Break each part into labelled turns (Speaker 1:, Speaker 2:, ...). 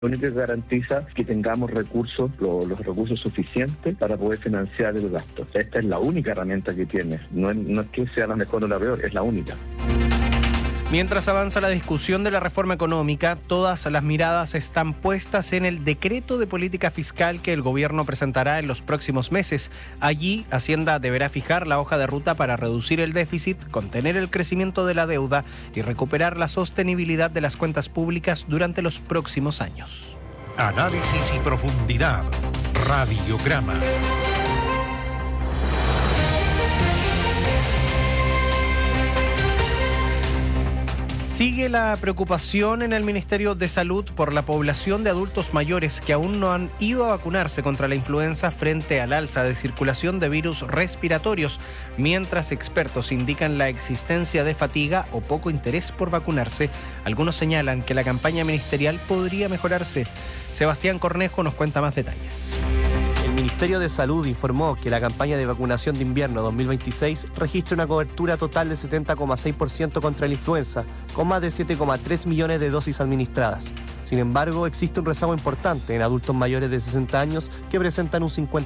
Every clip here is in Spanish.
Speaker 1: Lo único que garantiza que tengamos recursos, los recursos suficientes para poder financiar el gasto. Esta es la única herramienta que tiene. No es que sea la mejor o la peor, es la única.
Speaker 2: Mientras avanza la discusión de la reforma económica, todas las miradas están puestas en el decreto de política fiscal que el gobierno presentará en los próximos meses. Allí, Hacienda deberá fijar la hoja de ruta para reducir el déficit, contener el crecimiento de la deuda y recuperar la sostenibilidad de las cuentas públicas durante los próximos años.
Speaker 3: Análisis y profundidad. Radiograma.
Speaker 2: Sigue la preocupación en el Ministerio de Salud por la población de adultos mayores que aún no han ido a vacunarse contra la influenza frente al alza de circulación de virus respiratorios, mientras expertos indican la existencia de fatiga o poco interés por vacunarse. Algunos señalan que la campaña ministerial podría mejorarse. Sebastián Cornejo nos cuenta más detalles.
Speaker 4: El Ministerio de Salud informó que la campaña de vacunación de invierno 2026 registra una cobertura total de 70,6% contra la influenza, con más de 7,3 millones de dosis administradas. Sin embargo, existe un rezago importante en adultos mayores de 60 años que presentan un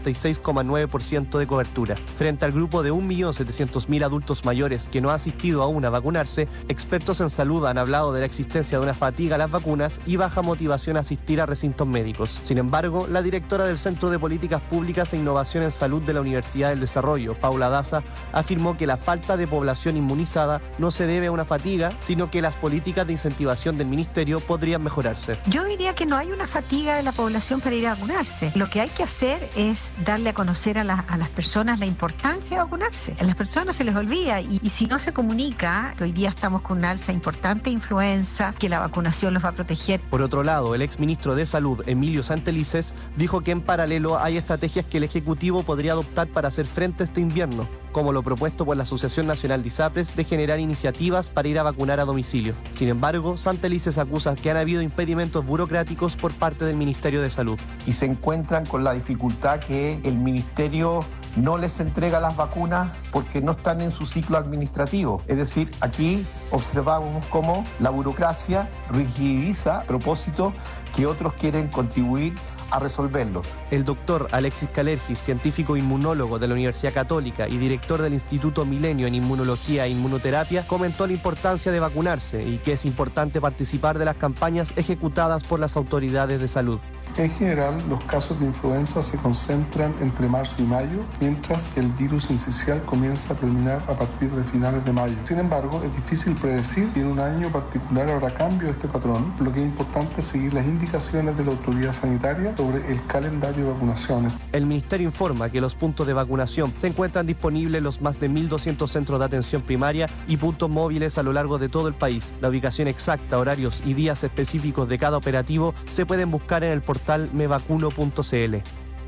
Speaker 4: 56,9% de cobertura. Frente al grupo de 1.700.000 adultos mayores que no han asistido aún a vacunarse, expertos en salud han hablado de la existencia de una fatiga a las vacunas y baja motivación a asistir a recintos médicos. Sin embargo, la directora del Centro de Políticas Públicas e Innovación en Salud de la Universidad del Desarrollo, Paula Daza, afirmó que la falta de población inmunizada no se debe a una fatiga, sino que las políticas de incentivación del Ministerio podrían mejorarse.
Speaker 5: Yo diría que no hay una fatiga de la población para ir a vacunarse. Lo que hay que hacer es darle a conocer a las personas la importancia de vacunarse. A las personas se les olvida y si no se comunica, que hoy día estamos con una alza importante de influenza, que la vacunación los va a proteger.
Speaker 4: Por otro lado, el exministro de Salud, Emilio Santelices, dijo que en paralelo hay estrategias que el Ejecutivo podría adoptar para hacer frente a este invierno, como lo propuesto por la Asociación Nacional de ISAPRES de generar iniciativas para ir a vacunar a domicilio. Sin embargo, Santelices acusa que han habido impedimentos burocráticos por parte del Ministerio de Salud.
Speaker 6: Y se encuentran con la dificultad que el Ministerio no les entrega las vacunas porque no están en su ciclo administrativo. Es decir, aquí observamos cómo la burocracia rigidiza a propósito que otros quieren contribuir a resolverlo.
Speaker 4: El doctor Alexis Calergis, científico inmunólogo de la Universidad Católica y director del Instituto Milenio en Inmunología e Inmunoterapia, comentó la importancia de vacunarse y que es importante participar de las campañas ejecutadas por las autoridades de salud.
Speaker 7: En general, los casos de influenza se concentran entre marzo y mayo, mientras que el virus incisional comienza a predominar a partir de finales de mayo. Sin embargo, es difícil predecir si en un año particular habrá cambio de este patrón. Lo que es importante es seguir las indicaciones de la autoridad sanitaria sobre el calendario de vacunaciones.
Speaker 4: El Ministerio informa que los puntos de vacunación se encuentran disponibles en los más de 1.200 centros de atención primaria y puntos móviles a lo largo de todo el país. La ubicación exacta, horarios y días específicos de cada operativo se pueden buscar en el portal mevacuno.cl.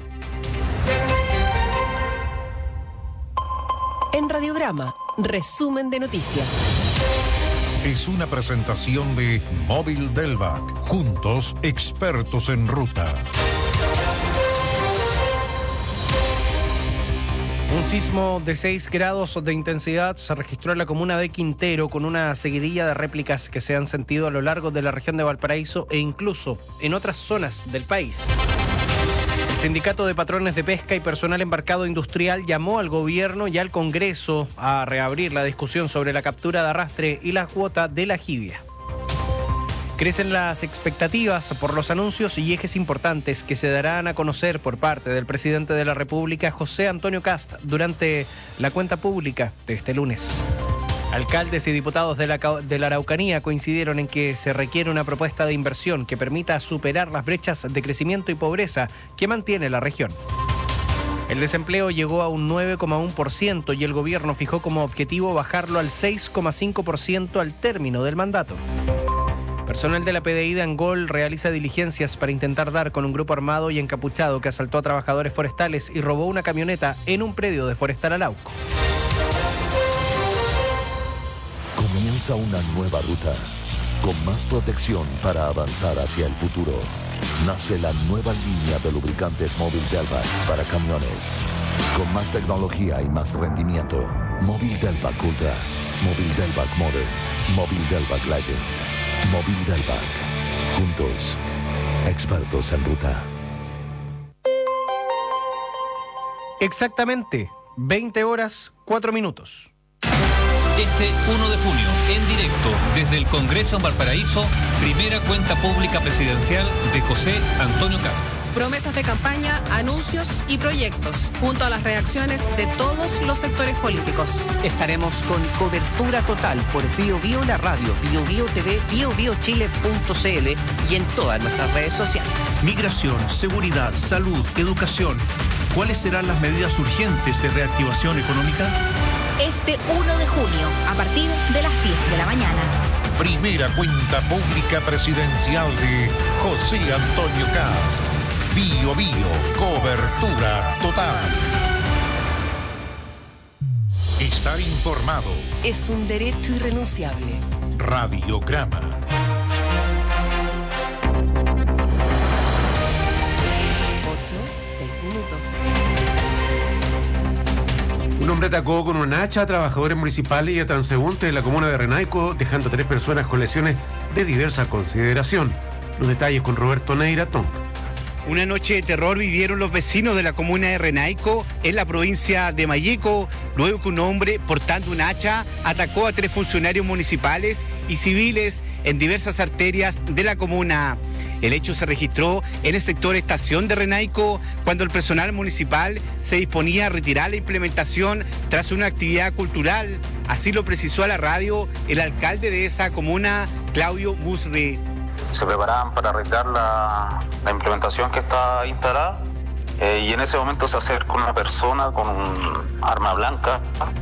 Speaker 8: En Radiograma, resumen de noticias.
Speaker 3: Es una presentación de Móvil Delvac. Juntos, expertos en ruta.
Speaker 2: Un sismo de 6 grados de intensidad se registró en la comuna de Quintero, con una seguidilla de réplicas que se han sentido a lo largo de la región de Valparaíso e incluso en otras zonas del país. El Sindicato de Patrones de Pesca y Personal Embarcado Industrial llamó al gobierno y al Congreso a reabrir la discusión sobre la captura de arrastre y la cuota de la jibia. Crecen las expectativas por los anuncios y ejes importantes que se darán a conocer por parte del presidente de la República, José Antonio Kast, durante la cuenta pública de este lunes. Alcaldes y diputados de la Araucanía coincidieron en que se requiere una propuesta de inversión que permita superar las brechas de crecimiento y pobreza que mantiene la región. El desempleo llegó a un 9,1% y el gobierno fijó como objetivo bajarlo al 6,5% al término del mandato. Personal de la PDI de Angol realiza diligencias para intentar dar con un grupo armado y encapuchado que asaltó a trabajadores forestales y robó una camioneta en un predio de Forestal Arauco.
Speaker 9: Comienza una nueva ruta, con más protección para avanzar hacia el futuro. Nace la nueva línea de lubricantes Móvil Delvac para camiones. Con más tecnología y más rendimiento. Móvil Delvac Ultra, Móvil Delvac Modern, Móvil Delvac Legend. Móvil Delvac. Juntos, Expertos en ruta.
Speaker 2: Exactamente, 20 horas, 4 minutos.
Speaker 10: Este 1 de junio, en directo, desde el Congreso en Valparaíso, primera cuenta pública presidencial de José Antonio Kast.
Speaker 11: Promesas de campaña, anuncios y proyectos, junto a las reacciones de todos los sectores políticos.
Speaker 12: Estaremos con cobertura total por Bio Bio la radio, Bio Bio TV, biobiochile.cl y en todas nuestras redes sociales.
Speaker 13: Migración, seguridad, salud, educación. ¿Cuáles serán las medidas urgentes de reactivación económica?
Speaker 14: Este 1 de junio, a partir de las 10 de la mañana.
Speaker 3: Primera cuenta pública presidencial de José Antonio Kast. Bio Bio, cobertura total. Estar informado
Speaker 8: es un derecho irrenunciable.
Speaker 3: Radiograma.
Speaker 15: Un hombre atacó con un hacha a trabajadores municipales y a transeúntes de la comuna de Renaico, dejando a 3 personas con lesiones de diversa consideración. Los detalles con Roberto Neiratón.
Speaker 16: Una noche de terror vivieron los vecinos de la comuna de Renaico, en la provincia de Malleco, luego que un hombre portando un hacha atacó a 3 funcionarios municipales y civiles en diversas arterias de la comuna. El hecho se registró en el sector Estación de Renaico, cuando el personal municipal se disponía a retirar la implementación tras una actividad cultural. Así lo precisó a la radio el alcalde de esa comuna, Claudio Musri.
Speaker 17: Se preparaban para retirar la implementación que está instalada y en ese momento se acerca una persona con un arma blanca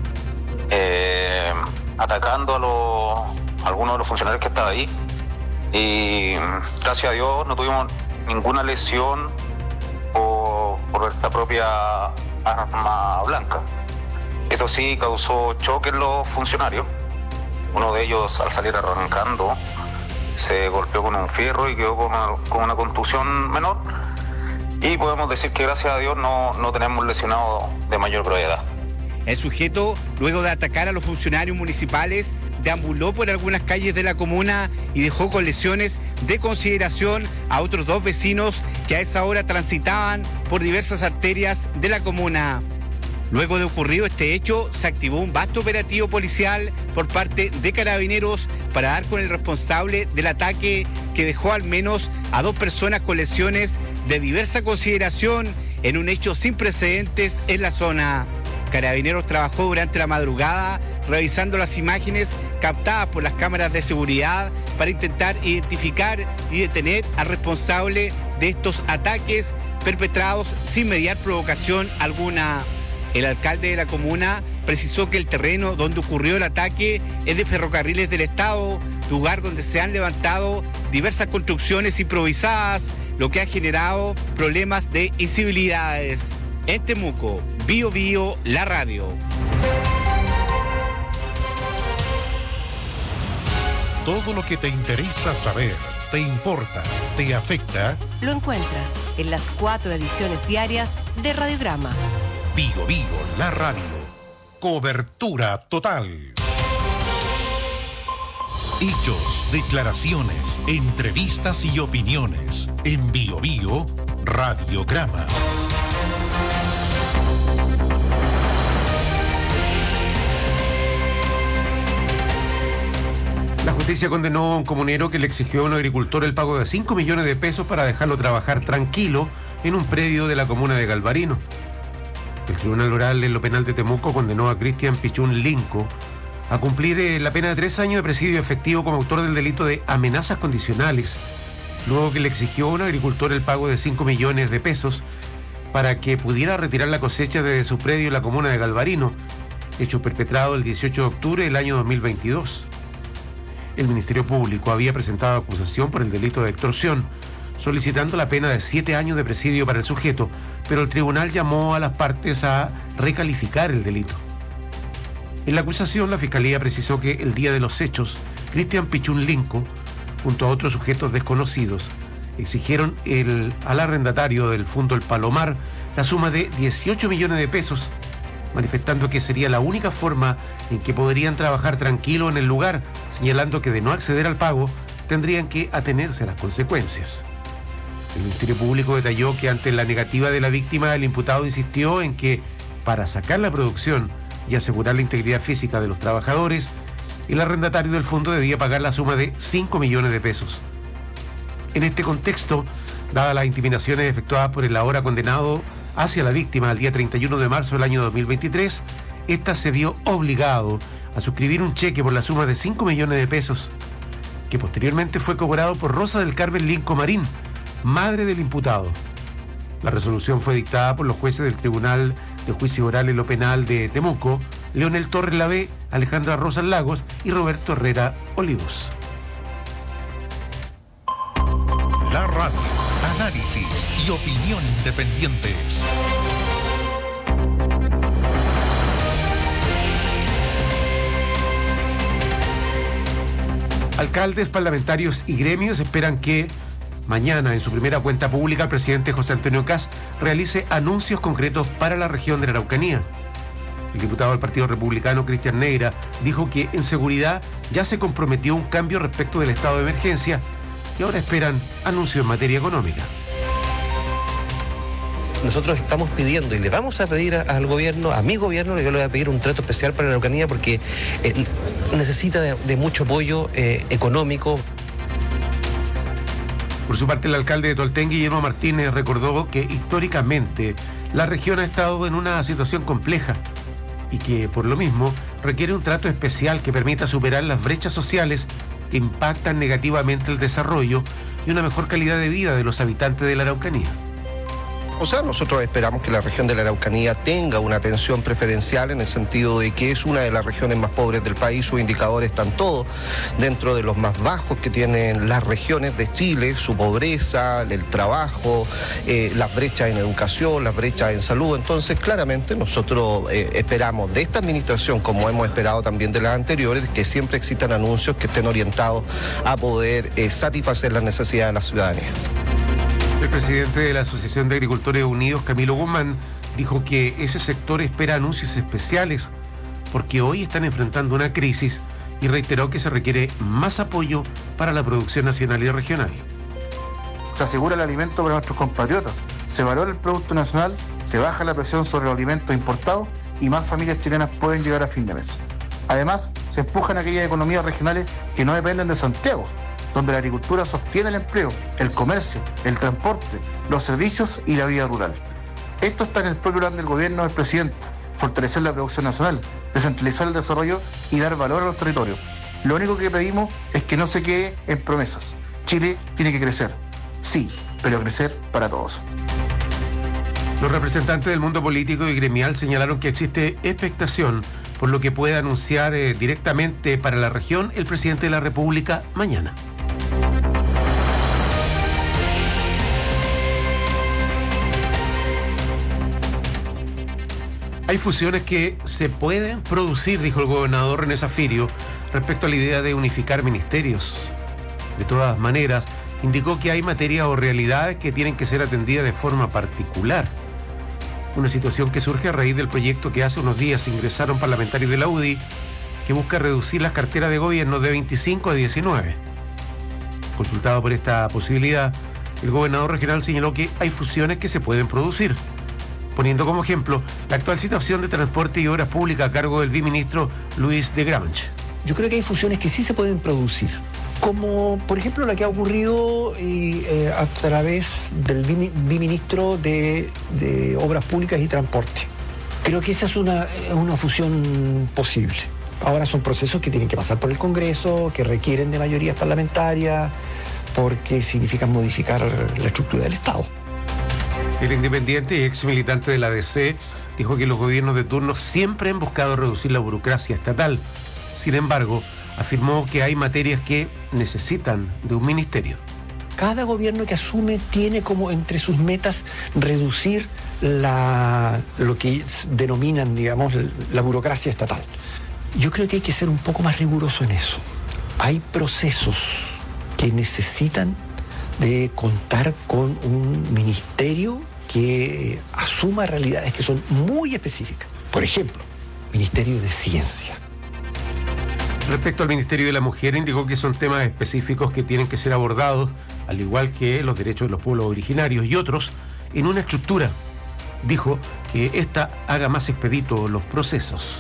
Speaker 17: atacando a algunos de los funcionarios que estaban ahí. Y gracias a Dios no tuvimos ninguna lesión por esta propia arma blanca. Eso sí causó choque en los funcionarios. Uno de ellos, al salir arrancando, se golpeó con un fierro y quedó con una contusión menor. Y podemos decir que gracias a Dios no tenemos lesionados de mayor gravedad.
Speaker 16: El sujeto, luego de atacar a los funcionarios municipales, deambuló por algunas calles de la comuna y dejó con lesiones de consideración a otros 2 vecinos que a esa hora transitaban por diversas arterias de la comuna. Luego de ocurrido este hecho, se activó un vasto operativo policial por parte de Carabineros para dar con el responsable del ataque, que dejó al menos a 2 personas con lesiones de diversa consideración en un hecho sin precedentes en la zona. Carabineros trabajó durante la madrugada revisando las imágenes captadas por las cámaras de seguridad para intentar identificar y detener al responsable de estos ataques perpetrados sin mediar provocación alguna. El alcalde de la comuna precisó que el terreno donde ocurrió el ataque es de Ferrocarriles del Estado, lugar donde se han levantado diversas construcciones improvisadas, lo que ha generado problemas de incivilidades. En Temuco, Bio Bio, la radio.
Speaker 3: Todo lo que te interesa saber, te importa, te afecta.
Speaker 8: Lo encuentras en las 4 ediciones diarias de Radiograma.
Speaker 3: Bio Bio, la radio. Cobertura total. Hechos, declaraciones, entrevistas y opiniones. En Bio Bio, Radiograma.
Speaker 15: La justicia condenó a un comunero que le exigió a un agricultor el pago de 5 millones de pesos para dejarlo trabajar tranquilo en un predio de la comuna de Galvarino. El Tribunal Oral en lo Penal de Temuco condenó a Cristian Pichún Linco a cumplir la pena de 3 años de presidio efectivo como autor del delito de amenazas condicionales, luego que le exigió a un agricultor el pago de 5 millones de pesos para que pudiera retirar la cosecha de su predio en la comuna de Galvarino, hecho perpetrado el 18 de octubre del año 2022. El Ministerio Público había presentado acusación por el delito de extorsión, solicitando la pena de 7 años de presidio para el sujeto, pero el tribunal llamó a las partes a recalificar el delito. En la acusación, la Fiscalía precisó que el día de los hechos, Cristian Pichún Linco, junto a otros sujetos desconocidos, exigieron al arrendatario del Fundo El Palomar la suma de 18 millones de pesos, manifestando que sería la única forma en que podrían trabajar tranquilo en el lugar, señalando que de no acceder al pago tendrían que atenerse a las consecuencias. El Ministerio Público detalló que ante la negativa de la víctima, el imputado insistió en que para sacar la producción y asegurar la integridad física de los trabajadores, el arrendatario del fondo debía pagar la suma de 5 millones de pesos. En este contexto, dadas las intimidaciones efectuadas por el ahora condenado hacia la víctima el día 31 de marzo del año 2023, ésta se vio obligado a suscribir un cheque por la suma de 5 millones de pesos, que posteriormente fue cobrado por Rosa del Carmen Linco Marín, madre del imputado. La resolución fue dictada por los jueces del Tribunal de Juicio Oral en lo Penal de Temuco, Leonel Torres Lavé, Alejandra Rosas Lagos y Roberto Herrera Olivos.
Speaker 3: La radio, análisis y opinión independientes.
Speaker 15: Alcaldes, parlamentarios y gremios esperan que mañana, en su primera cuenta pública, el presidente José Antonio Kast realice anuncios concretos para la región de la Araucanía. El diputado del Partido Republicano, Cristian Neira, dijo que en seguridad ya se comprometió un cambio respecto del estado de emergencia y ahora esperan anuncios en materia económica.
Speaker 18: Nosotros estamos pidiendo y le vamos a pedir al gobierno, a mi gobierno, yo le voy a pedir un trato especial para la Araucanía porque necesita de mucho apoyo económico.
Speaker 15: Por su parte, el alcalde de Tolten, Guillermo Martínez, recordó que históricamente la región ha estado en una situación compleja y que, por lo mismo, requiere un trato especial que permita superar las brechas sociales que impactan negativamente el desarrollo y una mejor calidad de vida de los habitantes de la Araucanía.
Speaker 19: O sea, nosotros esperamos que la región de la Araucanía tenga una atención preferencial en el sentido de que es una de las regiones más pobres del país. Sus indicadores están todos dentro de los más bajos que tienen las regiones de Chile, su pobreza, el trabajo, las brechas en educación, las brechas en salud. Entonces, claramente nosotros esperamos de esta administración, como hemos esperado también de las anteriores, que siempre existan anuncios que estén orientados a poder satisfacer las necesidades de la ciudadanía.
Speaker 15: El presidente de la Asociación de Agricultores Unidos, Camilo Guzmán, dijo que ese sector espera anuncios especiales porque hoy están enfrentando una crisis y reiteró que se requiere más apoyo para la producción nacional y regional.
Speaker 20: Se asegura el alimento para nuestros compatriotas, se valora el producto nacional, se baja la presión sobre los alimentos importados y más familias chilenas pueden llegar a fin de mes. Además, se empujan aquellas economías regionales que no dependen de Santiago, donde la agricultura sostiene el empleo, el comercio, el transporte, los servicios y la vida rural. Esto está en el propio plan del gobierno del presidente: fortalecer la producción nacional, descentralizar el desarrollo y dar valor a los territorios. Lo único que pedimos es que no se quede en promesas. Chile tiene que crecer, sí, pero crecer para todos.
Speaker 15: Los representantes del mundo político y gremial señalaron que existe expectación por lo que puede anunciar directamente para la región el presidente de la República mañana. Hay fusiones que se pueden producir, dijo el gobernador René Zafirio, respecto a la idea de unificar ministerios. De todas maneras, indicó que hay materias o realidades que tienen que ser atendidas de forma particular. Una situación que surge a raíz del proyecto que hace unos días ingresaron parlamentarios de la UDI, que busca reducir las carteras de gobierno de 25 a 19. Consultado por esta posibilidad, el gobernador regional señaló que hay fusiones que se pueden producir, poniendo como ejemplo la actual situación de transporte y obras públicas a cargo del viceministro Luis de Grange.
Speaker 21: Yo creo que hay fusiones que sí se pueden producir, como por ejemplo la que ha ocurrido a través del viceministro de Obras Públicas y Transporte. Creo que esa es una fusión posible. Ahora son procesos que tienen que pasar por el Congreso, que requieren de mayorías parlamentarias, porque significan modificar la estructura del Estado.
Speaker 15: El independiente y ex militante de la DC dijo que los gobiernos de turno siempre han buscado reducir la burocracia estatal. Sin embargo, afirmó que hay materias que necesitan de un ministerio.
Speaker 21: Cada gobierno que asume tiene como entre sus metas reducir lo que denominan, digamos, la burocracia estatal. Yo creo que hay que ser un poco más riguroso en eso. Hay procesos que necesitan de contar con un ministerio que asuma realidades que son muy específicas. Por ejemplo, Ministerio de Ciencia.
Speaker 15: Respecto al Ministerio de la Mujer, indicó que son temas específicos que tienen que ser abordados al igual que los derechos de los pueblos originarios y otros, en una estructura, dijo, que ésta haga más expeditos los procesos.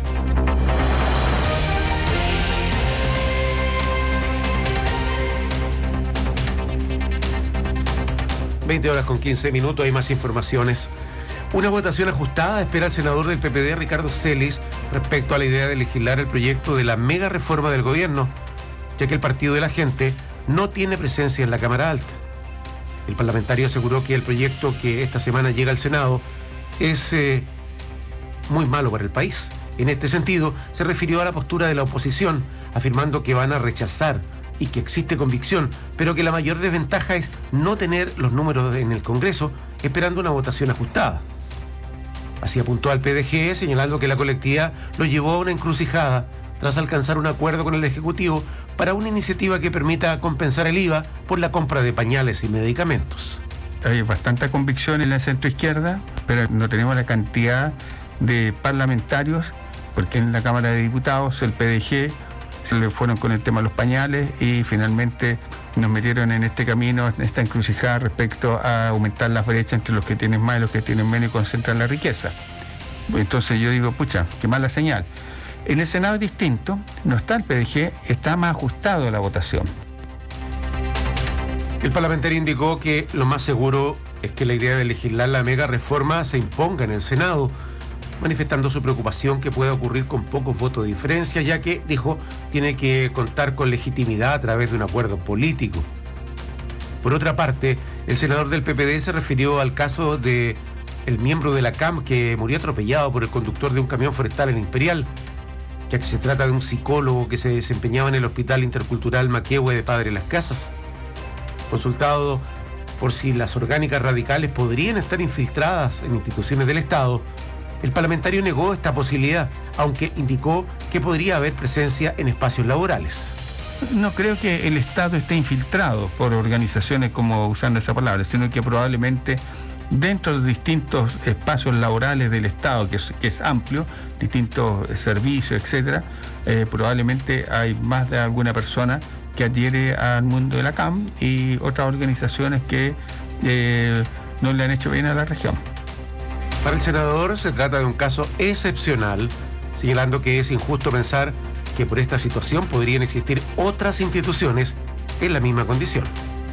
Speaker 15: (20:15). Hay más informaciones. Una votación ajustada espera el senador del PPD, Ricardo Celis, respecto a la idea de legislar el proyecto de la mega reforma del gobierno, ya que el Partido de la Gente no tiene presencia en la Cámara Alta. El parlamentario aseguró que el proyecto que esta semana llega al Senado es muy malo para el país. En este sentido, se refirió a la postura de la oposición, afirmando que van a rechazar y que existe convicción, pero que la mayor desventaja es no tener los números en el Congreso, esperando una votación ajustada. Así apuntó al PDG, señalando que la colectividad lo llevó a una encrucijada tras alcanzar un acuerdo con el Ejecutivo para una iniciativa que permita compensar el IVA por la compra de pañales y medicamentos.
Speaker 1: Hay bastante convicción en la centroizquierda, pero no tenemos la cantidad de parlamentarios, porque en la Cámara de Diputados el PDG se le fueron con el tema de los pañales y finalmente nos metieron en este camino, en esta encrucijada respecto a aumentar las brechas entre los que tienen más y los que tienen menos y concentrar la riqueza. Entonces yo digo, pucha, qué mala señal. En el Senado es distinto, no está el PDG, está más ajustado a la votación.
Speaker 15: El parlamentario indicó que lo más seguro es que la idea de legislar la mega reforma se imponga en el Senado, manifestando su preocupación que pueda ocurrir con pocos votos de diferencia, ya que, dijo, tiene que contar con legitimidad a través de un acuerdo político. Por otra parte, el senador del PPD se refirió al caso de el miembro de la CAM que murió atropellado por el conductor de un camión forestal en Imperial, ya que se trata de un psicólogo que se desempeñaba en el Hospital Intercultural Maquehue de Padre Las Casas. Consultado por si las orgánicas radicales podrían estar infiltradas en instituciones del Estado, el parlamentario negó esta posibilidad, aunque indicó que podría haber presencia en espacios laborales.
Speaker 1: No creo que el Estado esté infiltrado por organizaciones, como usando esa palabra, sino que probablemente dentro de distintos espacios laborales del Estado, que es amplio, distintos servicios, etcétera, probablemente hay más de alguna persona que adhiere al mundo de la CAM y otras organizaciones que no le han hecho bien a la región.
Speaker 15: Para el senador se trata de un caso excepcional, señalando que es injusto pensar que por esta situación podrían existir otras instituciones en la misma condición.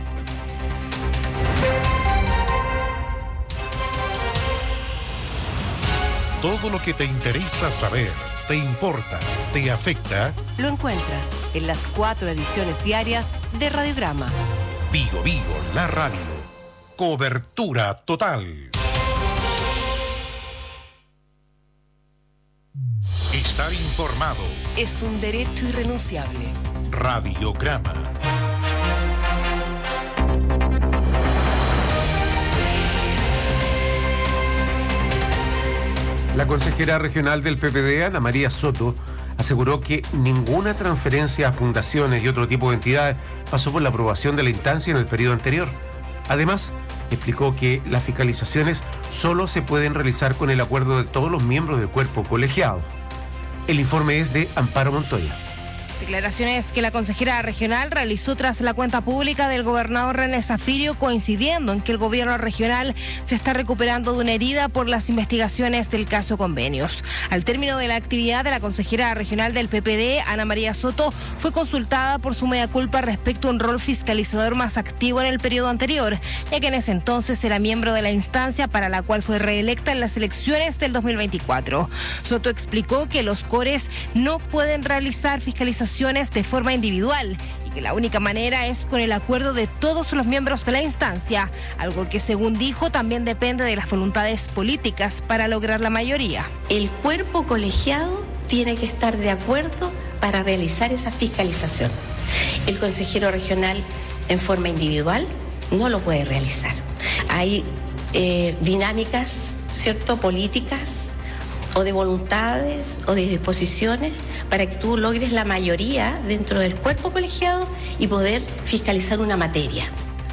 Speaker 3: Todo lo que te interesa saber, te importa, te afecta.
Speaker 8: Lo encuentras en las 4 ediciones diarias de Radiograma.
Speaker 3: Vigo Vigo, la radio. Cobertura total. Estar informado
Speaker 8: es un derecho irrenunciable.
Speaker 3: Radiograma.
Speaker 15: La consejera regional del PPD, Ana María Soto, aseguró que ninguna transferencia a fundaciones y otro tipo de entidades pasó por la aprobación de la instancia en el periodo anterior. Además, explicó que las fiscalizaciones solo se pueden realizar con el acuerdo de todos los miembros del cuerpo colegiado. El informe es de Amparo Montoya.
Speaker 22: Declaraciones que la consejera regional realizó tras la cuenta pública del gobernador René Zafirio, coincidiendo en que el gobierno regional se está recuperando de una herida por las investigaciones del caso Convenios. Al término de la actividad de la consejera regional del PPD, Ana María Soto, fue consultada por su mea culpa respecto a un rol fiscalizador más activo en el periodo anterior, ya que en ese entonces era miembro de la instancia para la cual fue reelecta en las elecciones del 2024. Soto explicó que los CORES no pueden realizar fiscalización de forma individual y que la única manera es con el acuerdo de todos los miembros de la instancia, algo que según dijo también depende de las voluntades políticas para lograr la mayoría.
Speaker 23: El cuerpo colegiado tiene que estar de acuerdo para realizar esa fiscalización. El consejero regional en forma individual no lo puede realizar. Hay dinámicas, ¿cierto?, políticas o de voluntades o de disposiciones para que tú logres la mayoría dentro del cuerpo colegiado y poder fiscalizar una materia.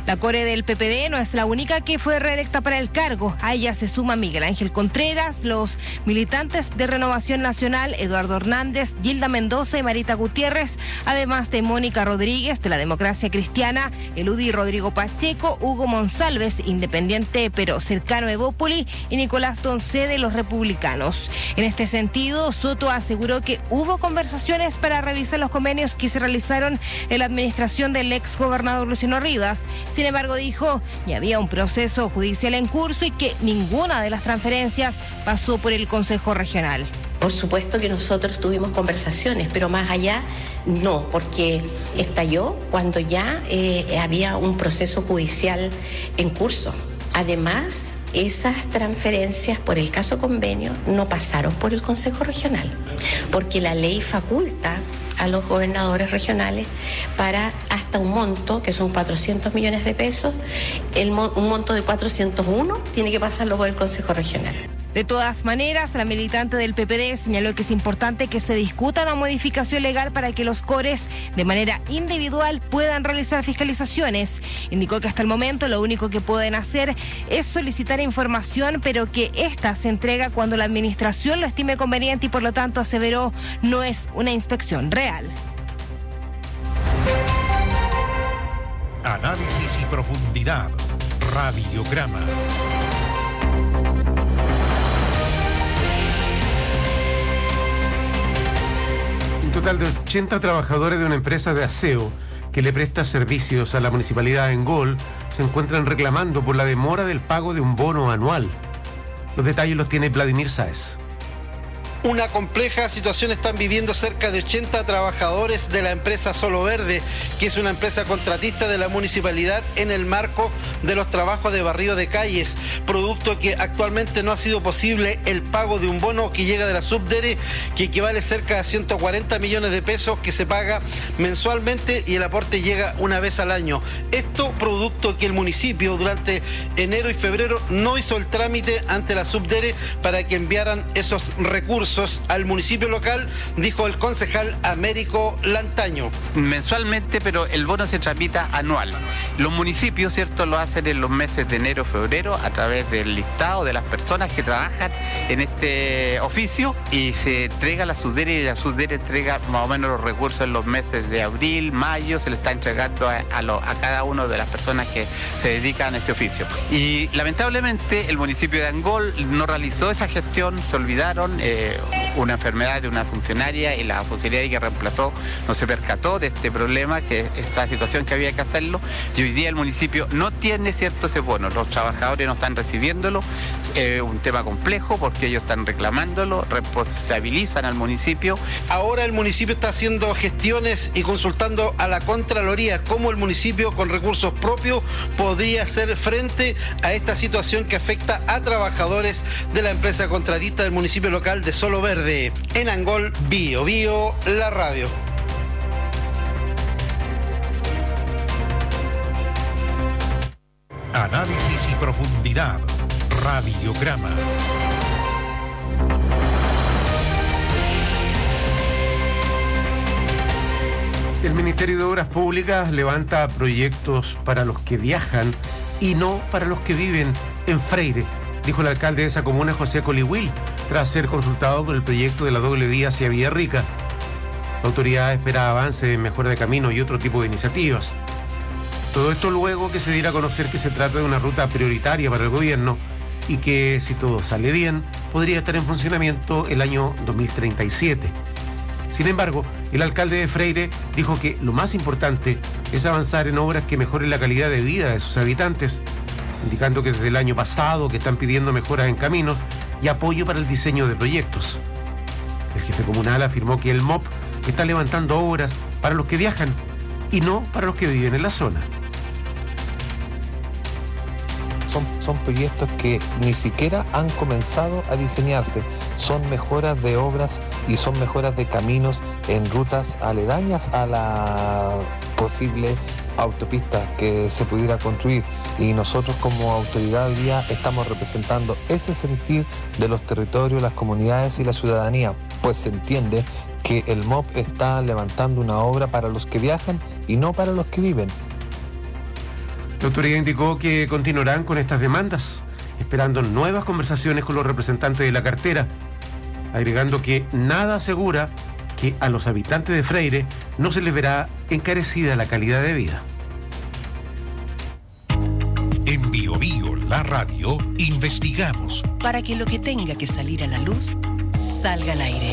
Speaker 22: La core del PPD no es la única que fue reelecta para el cargo. A ella se suma Miguel Ángel Contreras, los militantes de Renovación Nacional, Eduardo Hernández, Gilda Mendoza y Marita Gutiérrez, además de Mónica Rodríguez de la Democracia Cristiana, el UDI Rodrigo Pacheco, Hugo Monsalves, independiente pero cercano a Evópoli, y Nicolás Doncé de los Republicanos. En este sentido, Soto aseguró que hubo conversaciones para revisar los convenios que se realizaron en la administración del ex gobernador Luciano Rivas. Sin embargo, dijo que había un proceso judicial en curso y que ninguna de las transferencias pasó por el Consejo Regional.
Speaker 23: Por supuesto que nosotros tuvimos conversaciones, pero más allá no, porque estalló cuando ya había un proceso judicial en curso. Además, esas transferencias por el caso convenio no pasaron por el Consejo Regional, porque la ley faculta a los gobernadores regionales para hasta un monto, que son 400 millones de pesos, un monto de 401 tiene que pasarlo por el Consejo Regional.
Speaker 22: De todas maneras, la militante del PPD señaló que es importante que se discuta una modificación legal para que los cores de manera individual puedan realizar fiscalizaciones. Indicó que hasta el momento lo único que pueden hacer es solicitar información, pero que ésta se entrega cuando la administración lo estime conveniente y por lo tanto, aseveró, no es una inspección real.
Speaker 3: Análisis y profundidad. Radiograma.
Speaker 15: Un total de 80 trabajadores de una empresa de aseo que le presta servicios a la municipalidad de Angol se encuentran reclamando por la demora del pago de un bono anual. Los detalles los tiene Vladimir Sáez.
Speaker 5: Una compleja situación están viviendo cerca de 80 trabajadores de la empresa Solo Verde, que es una empresa contratista de la municipalidad en el marco de los trabajos de barrido de calles, producto que actualmente no ha sido posible el pago de un bono que llega de la Subdere, que equivale cerca a 140 millones de pesos que se paga mensualmente y el aporte llega una vez al año. Esto producto que el municipio durante enero y febrero no hizo el trámite ante la Subdere para que enviaran esos recursos al municipio local, dijo el concejal Américo Lantaño.
Speaker 6: Mensualmente, pero el bono se tramita anual. Los municipios, ¿cierto?, lo hacen en los meses de enero, febrero, a través del listado de las personas que trabajan en este oficio y se entrega a la Subdere y la Subdere entrega más o menos los recursos en los meses de abril, mayo, se le está entregando a cada una de las personas que se dedican a este oficio. Y lamentablemente el municipio de Angol no realizó esa gestión, se olvidaron, una enfermedad de una funcionaria y la funcionaria que reemplazó no se percató de este problema, que esta situación que había que hacerlo, y hoy día el municipio no tiene, ¿cierto?, ese bono, los trabajadores no están recibiéndolo, un tema complejo porque ellos están reclamándolo, responsabilizan al municipio.
Speaker 5: Ahora el municipio está haciendo gestiones y consultando a la Contraloría cómo el municipio con recursos propios podría hacer frente a esta situación que afecta a trabajadores de la empresa contratista del municipio local de Solo Verde. En Angol, Bio Bio, la radio.
Speaker 3: Análisis y profundidad. Radiograma.
Speaker 15: El Ministerio de Obras Públicas levanta proyectos para los que viajan y no para los que viven en Freire, dijo el alcalde de esa comuna, José Colihuil, tras ser consultado por el proyecto de la doble vía hacia Villarrica. La autoridad espera avance en mejora de camino y otro tipo de iniciativas. Todo esto luego que se diera a conocer que se trata de una ruta prioritaria para el gobierno y que, si todo sale bien, podría estar en funcionamiento el año 2037. Sin embargo, el alcalde de Freire dijo que lo más importante es avanzar en obras que mejoren la calidad de vida de sus habitantes, indicando que desde el año pasado que están pidiendo mejoras en caminos y apoyo para el diseño de proyectos. El jefe comunal afirmó que el MOP está levantando obras para los que viajan y no para los que viven en la zona.
Speaker 7: Son proyectos que ni siquiera han comenzado a diseñarse. Son mejoras de obras y son mejoras de caminos en rutas aledañas a la posible autopista que se pudiera construir, y nosotros como autoridad hoy día estamos representando ese sentir de los territorios, las comunidades y la ciudadanía, pues se entiende que el MOP está levantando una obra para los que viajan y no para los que viven.
Speaker 15: La autoridad indicó que continuarán con estas demandas, esperando nuevas conversaciones con los representantes de la cartera, agregando que nada asegura que a los habitantes de Freire no se les verá encarecida la calidad de vida.
Speaker 3: En Bio Bio, la radio, investigamos
Speaker 8: para que lo que tenga que salir a la luz salga al aire.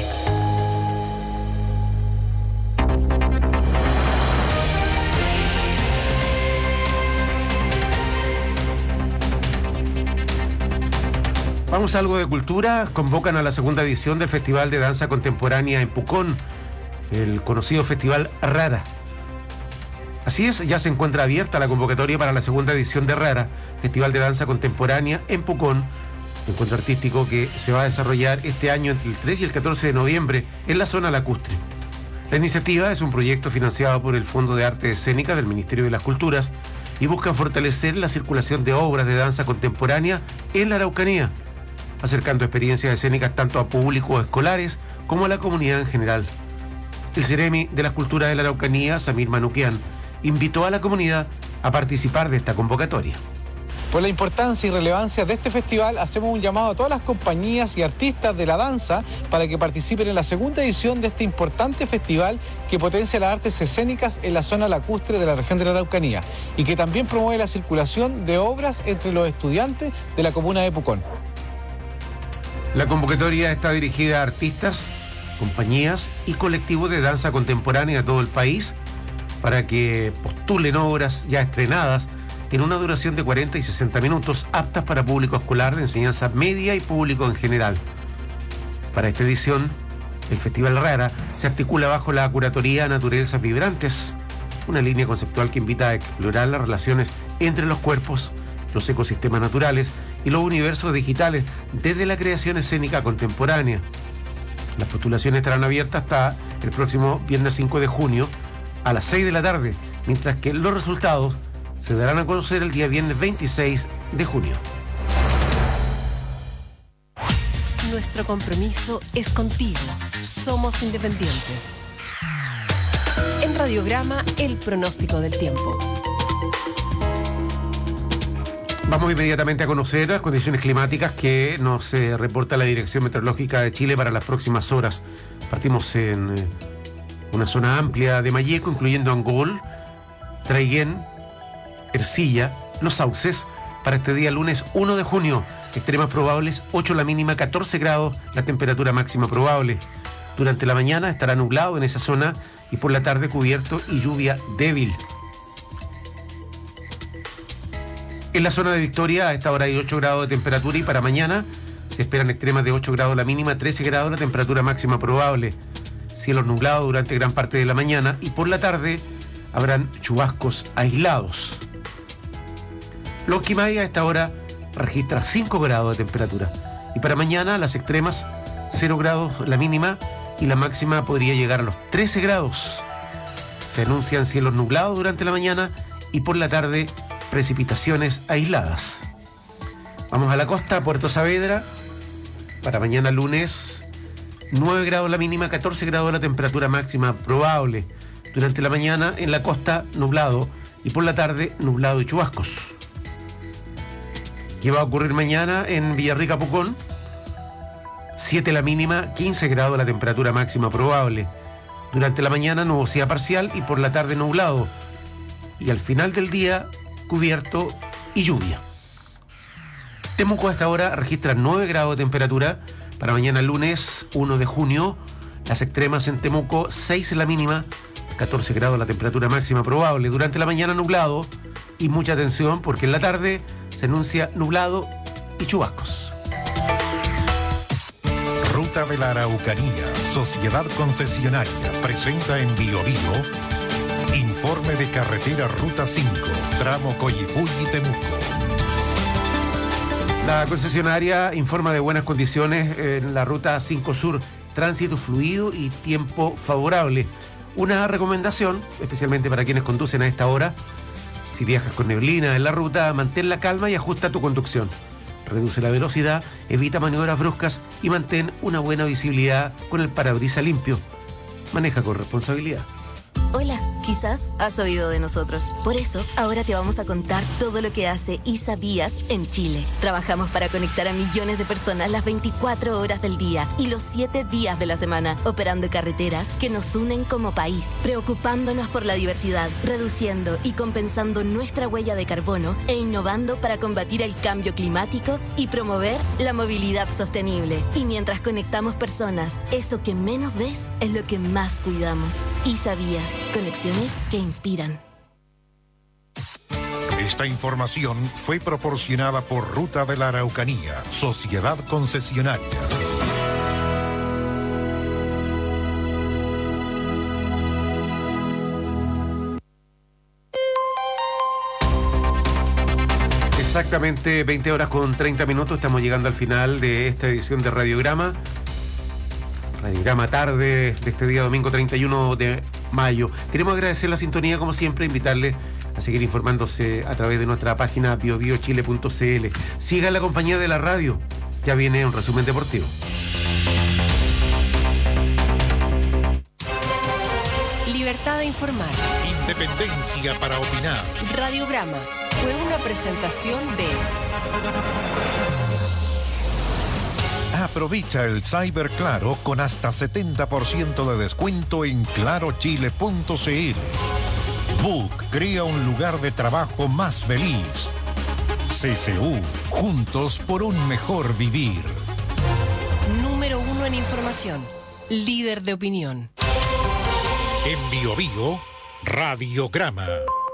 Speaker 15: Vamos a algo de cultura. Convocan a la segunda edición del Festival de Danza Contemporánea en Pucón, el conocido Festival Rara. Así es, ya se encuentra abierta la convocatoria para la segunda edición de Rara, Festival de Danza Contemporánea en Pucón, encuentro artístico que se va a desarrollar este año entre el 3 y el 14 de noviembre en la zona lacustre. La iniciativa es un proyecto financiado por el Fondo de Arte Escénica del Ministerio de las Culturas y busca fortalecer la circulación de obras de danza contemporánea en la Araucanía, acercando experiencias escénicas tanto a públicos escolares como a la comunidad en general. El Ceremi de las Culturas de la Araucanía, Samir Manuquian, invitó a la comunidad a participar de esta convocatoria.
Speaker 2: Por la importancia y relevancia de este festival, hacemos un llamado a todas las compañías y artistas de la danza para que participen en la segunda edición de este importante festival que potencia las artes escénicas en la zona lacustre de la región de la Araucanía y que también promueve la circulación de obras entre los estudiantes de la comuna de Pucón.
Speaker 15: La convocatoria está dirigida a artistas, compañías y colectivos de danza contemporánea de todo el país para que postulen obras ya estrenadas en una duración de 40 y 60 minutos, aptas para público escolar de enseñanza media y público en general. Para esta edición, el Festival Rara se articula bajo la curatoría Naturalezas Vibrantes, una línea conceptual que invita a explorar las relaciones entre los cuerpos, los ecosistemas naturales y los universos digitales desde la creación escénica contemporánea. Las postulaciones estarán abiertas hasta el próximo viernes 5 de junio a las 6 de la tarde, mientras que los resultados se darán a conocer el día viernes 26 de junio.
Speaker 8: Nuestro compromiso es contigo. Somos independientes. En Radiograma, el pronóstico del tiempo.
Speaker 15: Vamos inmediatamente a conocer las condiciones climáticas que nos reporta la Dirección Meteorológica de Chile para las próximas horas. Partimos en una zona amplia de Malleco, incluyendo Angol, Traiguén, Ercilla, Los Sauces, para este día lunes 1 de junio. Extremas probables, 8 la mínima, 14 grados la temperatura máxima probable. Durante la mañana estará nublado en esa zona y por la tarde cubierto y lluvia débil. En la zona de Victoria a esta hora hay 8 grados de temperatura y para mañana se esperan extremas de 8 grados la mínima, 13 grados la temperatura máxima probable. Cielos nublados durante gran parte de la mañana y por la tarde habrán chubascos aislados. Lonquimay a esta hora registra 5 grados de temperatura y para mañana las extremas 0 grados la mínima y la máxima podría llegar a los 13 grados. Se anuncian cielos nublados durante la mañana y por la tarde precipitaciones aisladas. Vamos a la costa, Puerto Saavedra. Para mañana lunes, 9 grados la mínima, 14 grados la temperatura máxima probable. Durante la mañana en la costa nublado y por la tarde nublado y chubascos. ¿Qué va a ocurrir mañana en Villarrica, Pucón? 7 la mínima, 15 grados la temperatura máxima probable. Durante la mañana nubosidad parcial y por la tarde nublado. Y al final del día cubierto y lluvia. Temuco a esta hora registra 9 grados de temperatura. Para mañana lunes 1 de junio, las extremas en Temuco 6 la mínima, 14 grados la temperatura máxima probable. Durante la mañana nublado y mucha atención porque en la tarde se anuncia nublado y chubascos.
Speaker 3: Ruta de la Araucanía, Sociedad Concesionaria, presenta en Bio Bio informe de carretera Ruta 5, tramo Coyipulli y Temuco.
Speaker 15: La concesionaria informa de buenas condiciones en la Ruta 5 Sur, tránsito fluido y tiempo favorable. Una recomendación, especialmente para quienes conducen a esta hora: si viajas con neblina en la ruta, mantén la calma y ajusta tu conducción. Reduce la velocidad, evita maniobras bruscas y mantén una buena visibilidad con el parabrisas limpio. Maneja con responsabilidad.
Speaker 8: Hola,
Speaker 4: Quizás has oído de nosotros. Por eso, ahora te vamos a contar todo lo que hace ISABías en Chile. Trabajamos para conectar a millones de personas las 24 horas del día y los 7 días de la semana, operando carreteras que nos unen como país, preocupándonos por la diversidad, reduciendo y compensando nuestra huella de carbono e innovando para combatir el cambio climático y promover la movilidad sostenible. Y mientras conectamos personas, eso que menos ves es lo que más cuidamos. ISABías, conexiones que inspiran.
Speaker 3: Esta información fue proporcionada por Ruta de la Araucanía, Sociedad Concesionaria.
Speaker 15: Exactamente 20 horas con 30 minutos. Estamos llegando al final de esta edición de Radiograma. Radiograma tarde de este día domingo 31 de mayo. Queremos agradecer la sintonía, como siempre, invitarle a seguir informándose a través de nuestra página biobiochile.cl. Siga la compañía de la radio. Ya viene un resumen deportivo.
Speaker 8: Libertad de informar.
Speaker 3: Independencia para opinar.
Speaker 8: Radiograma fue una presentación de...
Speaker 3: Aprovecha el Cyber Claro con hasta 70% de descuento en clarochile.cl. Book crea un lugar de trabajo más feliz. CCU, juntos por un mejor vivir.
Speaker 8: Número 1 en información. Líder de opinión.
Speaker 3: En BioBio, Radiograma.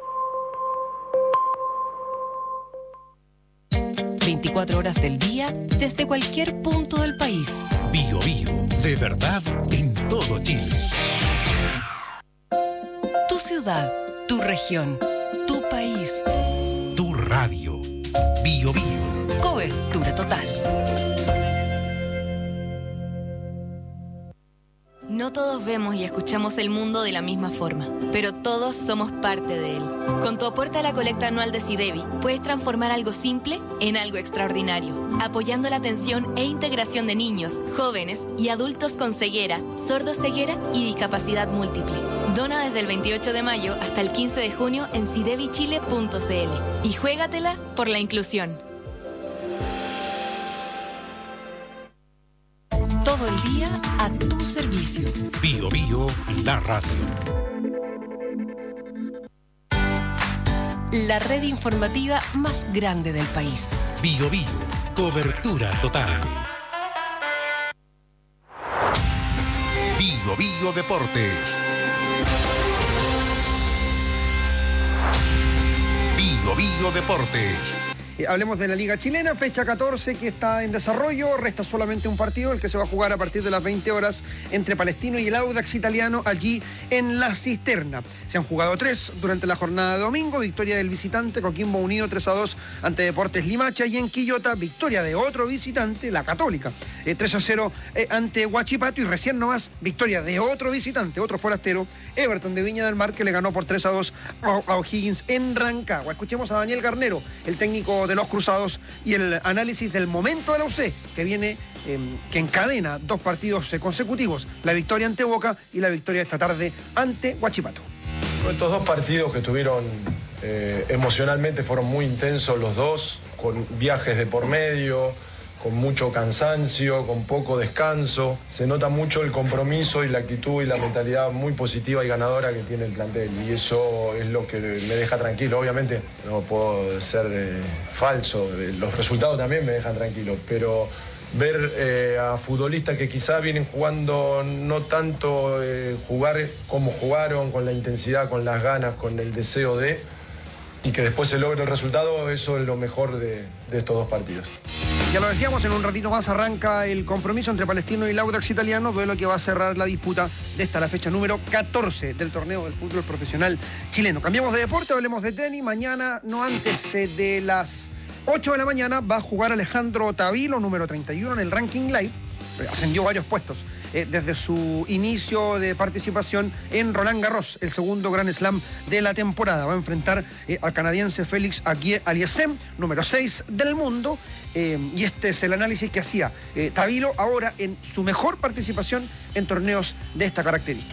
Speaker 8: 24 horas del día, desde cualquier punto del país.
Speaker 3: BioBio, de verdad en todo Chile.
Speaker 8: Tu ciudad, tu región, tu país.
Speaker 3: Tu radio. BioBio.
Speaker 8: Cobertura total.
Speaker 9: No todos vemos y escuchamos el mundo de la misma forma, pero todos somos parte de él. Con tu aporte a la colecta anual de SIDEBI, puedes transformar algo simple en algo extraordinario, apoyando la atención e integración de niños, jóvenes y adultos con ceguera, sordoceguera y discapacidad múltiple. Dona desde el 28 de mayo hasta el 15 de junio en sidebichile.cl y juégatela por la inclusión.
Speaker 8: Todo el día a tu servicio.
Speaker 3: BioBio, la radio.
Speaker 8: La red informativa más grande del país.
Speaker 3: BioBio, cobertura total. BioBio Deportes. BioBio Deportes.
Speaker 10: Hablemos de la Liga Chilena, fecha 14 que está en desarrollo, resta solamente un partido, el que se va a jugar a partir de las 20 horas entre Palestino y el Audax Italiano allí en La Cisterna. Se han jugado 3 durante la jornada de domingo, victoria del visitante Coquimbo Unido 3-2 ante Deportes Limacha, y en Quillota victoria de otro visitante, la Católica, 3-0 ante Huachipato, y recién nomás victoria de otro visitante, otro forastero, Everton de Viña del Mar, que le ganó por 3-2 a O'Higgins en Rancagua. Escuchemos a Daniel Garnero, el técnico de los Cruzados, y el análisis del momento de la UC, que viene, que encadena 2 partidos consecutivos, la victoria ante Boca y la victoria esta tarde ante Huachipato.
Speaker 24: Estos 2 partidos que tuvieron emocionalmente fueron muy intensos los dos, con viajes de por medio, con mucho cansancio, con poco descanso. Se nota mucho el compromiso y la actitud y la mentalidad muy positiva y ganadora que tiene el plantel, y eso es lo que me deja tranquilo. Obviamente no puedo ser falso, los resultados también me dejan tranquilo, pero ver a futbolistas que quizás vienen jugando no tanto jugar como jugaron, con la intensidad, con las ganas, con el deseo de, y que después se logre el resultado, eso es lo mejor de estos 2 partidos.
Speaker 10: Ya lo decíamos, en un ratito más arranca el compromiso entre Palestino y el Audax Italiano, duelo que va a cerrar la disputa de esta, la fecha número 14 del torneo del fútbol profesional chileno. Cambiamos de deporte, hablemos de tenis. Mañana, no antes de las 8 de la mañana, va a jugar Alejandro Tavilo, número 31 en el ranking live. Ascendió varios puestos desde su inicio de participación en Roland Garros, el segundo Grand Slam de la temporada. Va a enfrentar al canadiense Félix Auger-Aliassime, número 6 del mundo. Y este es el análisis que hacía Tavilo ahora en su mejor participación en torneos de esta característica.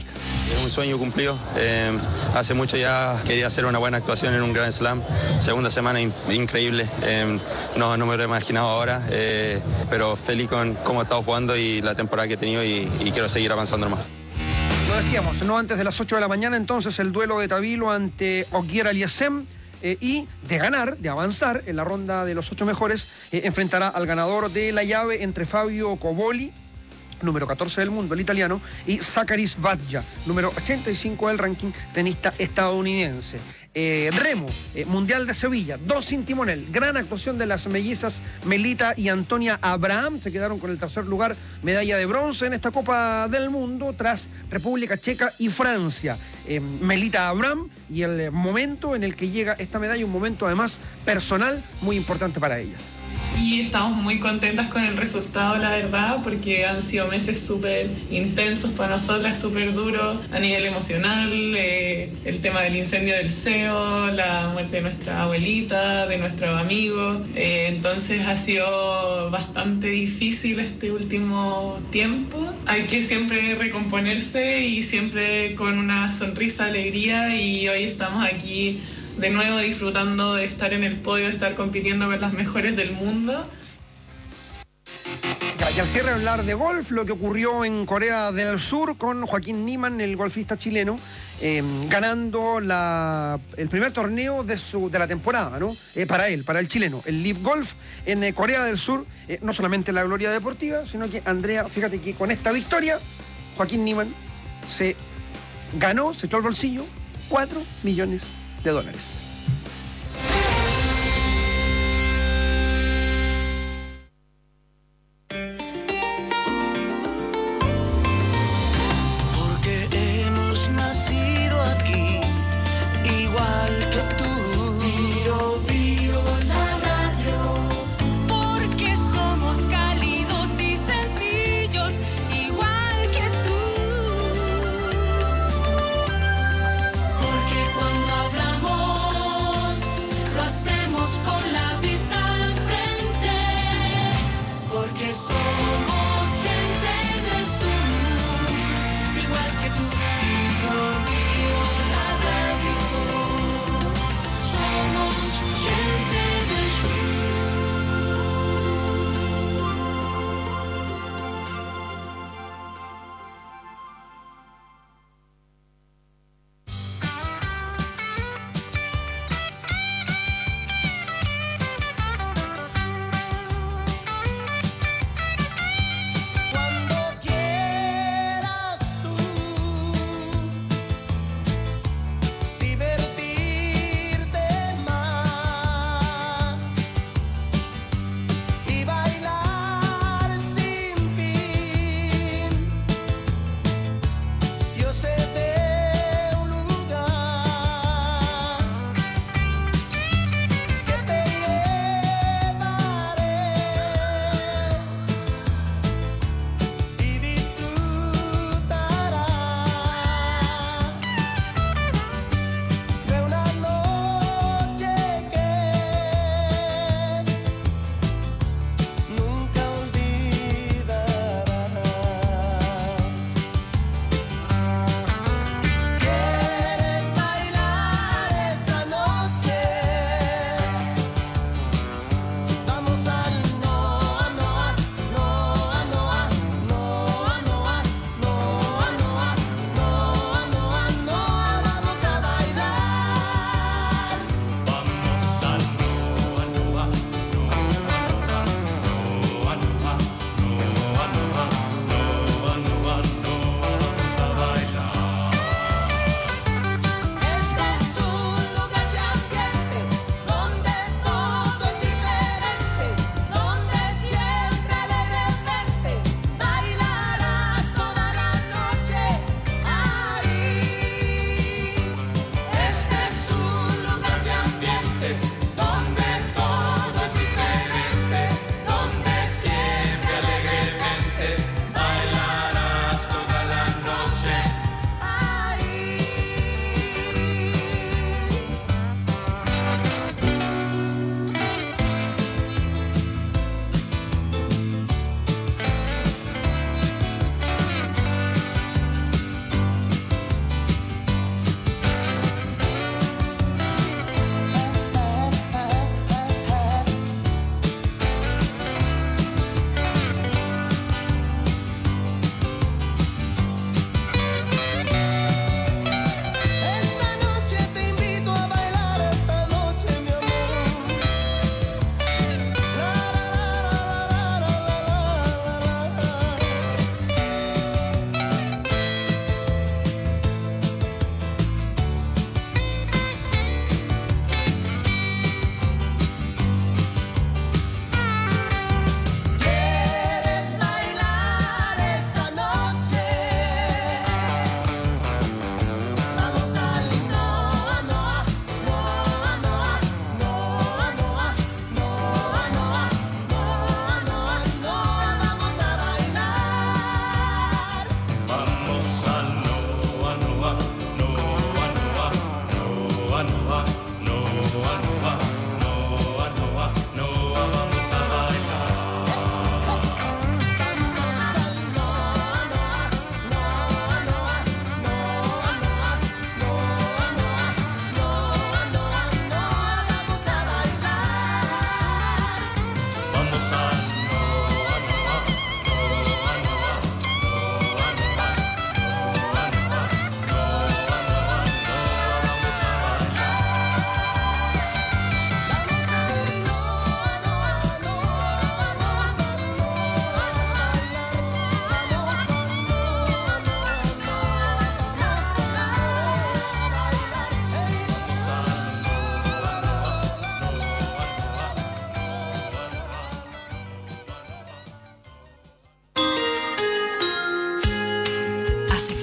Speaker 11: Es un sueño cumplido. Hace mucho ya quería hacer una buena actuación en un Grand Slam. Segunda semana increíble. No me lo he imaginado ahora, pero feliz con cómo he estado jugando y la temporada que he tenido y quiero seguir avanzando más.
Speaker 10: Lo decíamos, no antes de las 8 de la mañana, entonces el duelo de Tabilo ante Ogier Aliassime. Y de ganar, de avanzar en la ronda de los 8 mejores, enfrentará al ganador de la llave entre Fabio Coboli, número 14 del mundo, el italiano, y Zaccharis Badja, número 85 del ranking, tenista estadounidense. Remo, Mundial de Sevilla, 2 sin timonel, gran actuación de las mellizas Melita y Antonia Abraham, se quedaron con el tercer lugar, medalla de bronce en esta Copa del Mundo, tras República Checa y Francia. Melita Abraham, y el momento en el que llega esta medalla, un momento además personal muy importante para ellas.
Speaker 12: Y estamos muy contentas con el resultado, la verdad, porque han sido meses súper intensos para nosotras, súper duros a nivel emocional, el tema del incendio del CEO, la muerte de nuestra abuelita, de nuestros amigos, entonces ha sido bastante difícil este último tiempo. Hay que siempre recomponerse y siempre con una sonrisa, alegría, y hoy estamos aquí de nuevo disfrutando de estar en el podio, de estar compitiendo con las mejores del mundo.
Speaker 10: Y al cierre hablar de golf, lo que ocurrió en Corea del Sur con Joaquín Niemann, el golfista chileno, ganando el primer torneo de la temporada, ¿no? Para el chileno, el Live Golf en Corea del Sur, no solamente la gloria deportiva, sino que, Andrea, fíjate que con esta victoria, Joaquín Niemann se echó al bolsillo $4 millones.
Speaker 13: Porque hemos nacido aquí, igual que tú. Bio, bio, la radio.
Speaker 14: Porque somos cálidos y sencillos, igual que tú.
Speaker 13: Porque cuando hablamos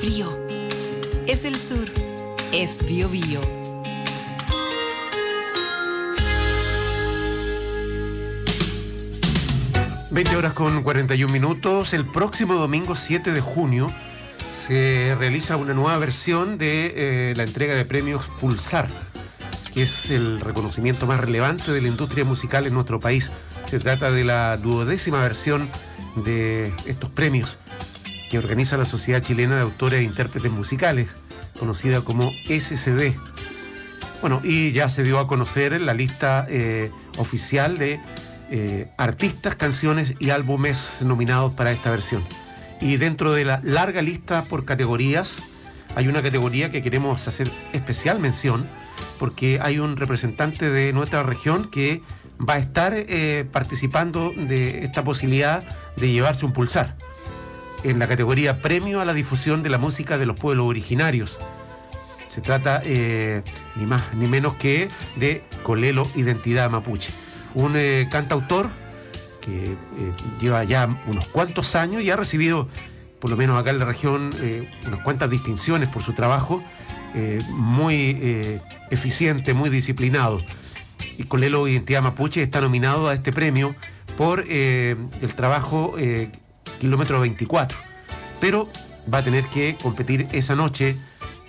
Speaker 9: frío. Es el sur. Es Bío Bío.
Speaker 15: (20:41). El próximo domingo 7 de junio se realiza una nueva versión de la entrega de premios Pulsar, que es el reconocimiento más relevante de la industria musical en nuestro país. Se trata de la 12ª versión de estos premios que organiza la Sociedad Chilena de Autores e Intérpretes Musicales, conocida como SCD. Bueno, y ya se dio a conocer la lista oficial de artistas, canciones y álbumes nominados para esta versión. Y dentro de la larga lista por categorías, hay una categoría que queremos hacer especial mención, porque hay un representante de nuestra región que va a estar participando de esta posibilidad de llevarse un Pulsar en la categoría Premio a la Difusión de la Música de los Pueblos Originarios. Se trata ni más ni menos que de Colelo Identidad Mapuche, un cantautor que lleva ya unos cuantos años y ha recibido, por lo menos acá en la región, unas cuantas distinciones por su trabajo, muy eficiente, muy disciplinado. Y Colelo Identidad Mapuche está nominado a este premio por el trabajo Kilómetro 24, pero va a tener que competir esa noche,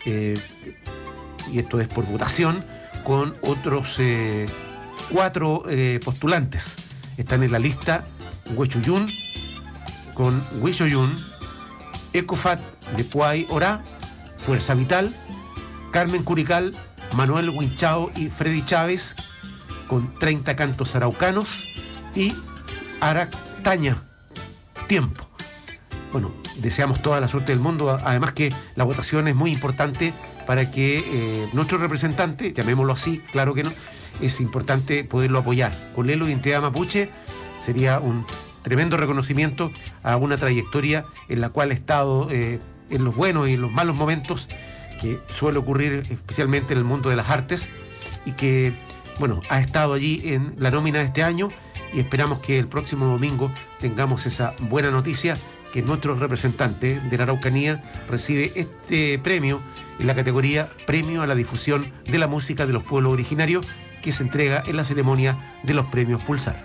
Speaker 15: y esto es por votación, con otros 4 postulantes. Están en la lista Huechuyún con Huichoyún, Ecofat de Puay Orá, Fuerza Vital, Carmen Curical, Manuel Huinchao y Freddy Chávez con 30 cantos araucanos, y Aractaña, Tiempo. Bueno, deseamos toda la suerte del mundo, además que la votación es muy importante para que nuestro representante, llamémoslo así, claro que no, es importante poderlo apoyar. Colelo Identidad Mapuche sería un tremendo reconocimiento a una trayectoria en la cual ha estado en los buenos y en los malos momentos, que suele ocurrir especialmente en el mundo de las artes, y que, bueno, ha estado allí en la nómina de este año, y esperamos que el próximo domingo tengamos esa buena noticia, que nuestro representante de la Araucanía recibe este premio en la categoría Premio a la Difusión de la Música de los Pueblos Originarios, que se entrega en la ceremonia de los premios Pulsar.